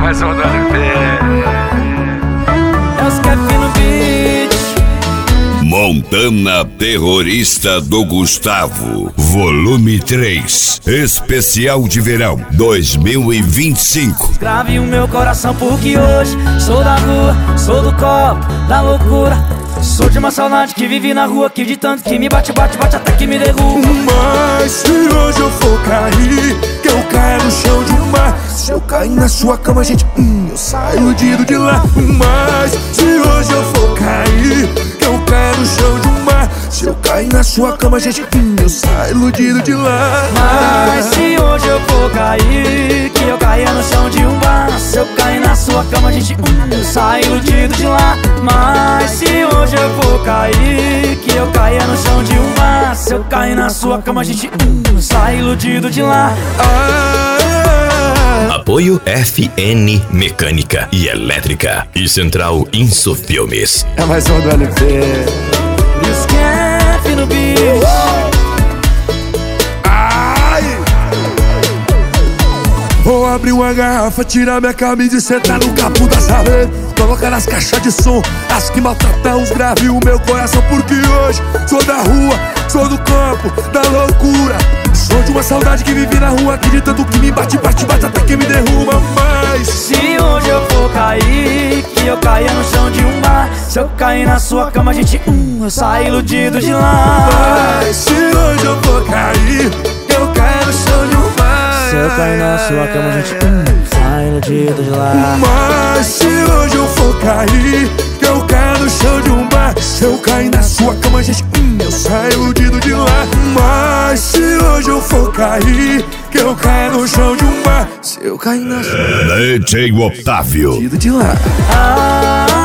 mais um do LP. É os Kevin no beat. Montana Terrorista do Gustavo, volume 3, especial de verão 2025. Grave o meu coração porque hoje sou da rua, sou do copo, da loucura. Sou de uma saudade que vive na rua, que de tanto que me bate, bate, bate até que me derruba. Mas se hoje eu for cair, que eu caia no chão de um mar. Se eu cair na sua cama, gente, eu saio iludido de lá. Mas se hoje eu for cair, que eu caia no chão de um mar. Se eu cair na sua cama, gente, eu saio iludido de lá. Mas se hoje eu for cair, que eu caia no chão de um bar. Se eu cair na sua cama, gente, eu saio iludido de lá. Mas se hoje eu for cair, que eu caia no chão de um bar. Se eu cair na sua cama, gente, eu saio iludido de lá. Apoio FN Mecânica e Elétrica e Central Insofilmes. É mais um do LP. E os Kevin no beat. Vou abrir uma garrafa, tirar minha camisa e sentar no capô da Saveiro. Colocar nas caixas de som as que maltratam os graves o meu coração. Porque hoje sou da rua, sou do campo, da loucura. Sou de uma saudade que vive na rua, que de tanto que me bate, bate, bate até que me derruba. Mas se hoje eu for cair, que eu caia no chão de um bar. Se eu cair na sua cama, gente, eu saio iludido de lá. Mas se hoje eu for cair, que eu caia no chão de um bar. Se eu cair na sua cama, gente, sai iludido de lá. Mas se hoje eu for cair, que eu caia no chão de um bar. Se eu cair na sua cama, gente, eu saio iludido de lá. Mas se hoje eu for cair, que eu caia no chão de um bar. Se eu cair na sua DJ Otávio. iludido de lá.